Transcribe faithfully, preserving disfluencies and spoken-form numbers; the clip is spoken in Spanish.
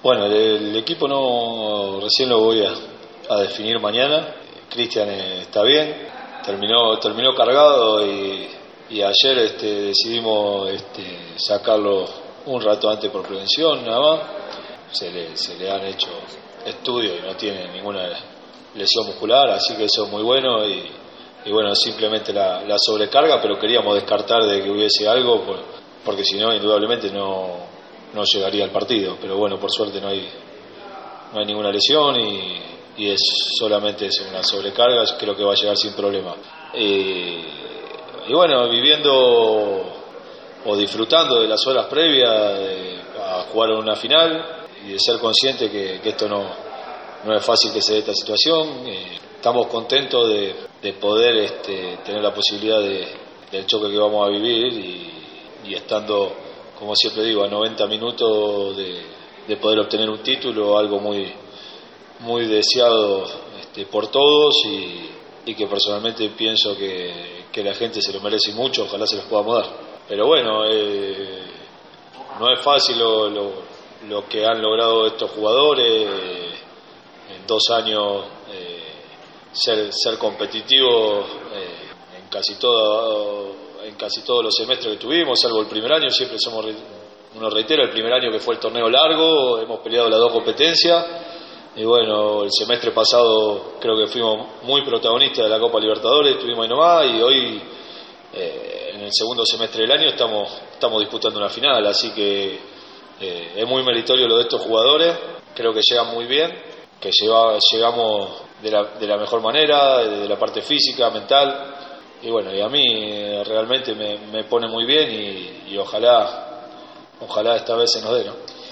Bueno, el, el equipo no recién lo voy a, a definir mañana. Cristian eh, está bien, terminó terminó cargado y, y ayer este, decidimos este, sacarlo un rato antes por prevención, nada más. Se le, se le han hecho estudios y no tiene ninguna lesión muscular, así que eso es muy bueno y, y bueno, simplemente la, la sobrecarga, pero queríamos descartar de que hubiese algo, por, porque si no, indudablemente no, no llegaría al partido, pero bueno, por suerte no hay, no hay ninguna lesión y, y es solamente es una sobrecarga, creo que va a llegar sin problema. Y, y bueno, viviendo o disfrutando de las horas previas de, a jugar en una final y de ser consciente que, que esto no, no es fácil que se dé esta situación. Eh, estamos contentos de, de poder este, tener la posibilidad de, del choque que vamos a vivir y, y estando, como siempre digo, a noventa minutos de, de poder obtener un título, algo muy, muy deseado este, por todos y, y que personalmente pienso que, que la gente se lo merece mucho, ojalá se los podamos dar. Pero bueno, eh, no es fácil lo, lo, lo que han logrado estos jugadores, eh, en dos años eh, ser, ser competitivos eh, en casi todo, en casi todos los semestres que tuvimos, salvo el primer año, siempre somos, uno reitera, el primer año que fue el torneo largo, hemos peleado las dos competencias. Y bueno, el semestre pasado creo que fuimos muy protagonistas de la Copa Libertadores, estuvimos ahí nomás y hoy eh, en el segundo semestre del año estamos, estamos disputando una final, así que eh, es muy meritorio lo de estos jugadores, creo que llegan muy bien, que lleva, llegamos de la, de la mejor manera, de la parte física, mental, y bueno, y a mí eh, realmente me, me pone muy bien y, y ojalá, ojalá esta vez se nos dé, ¿no?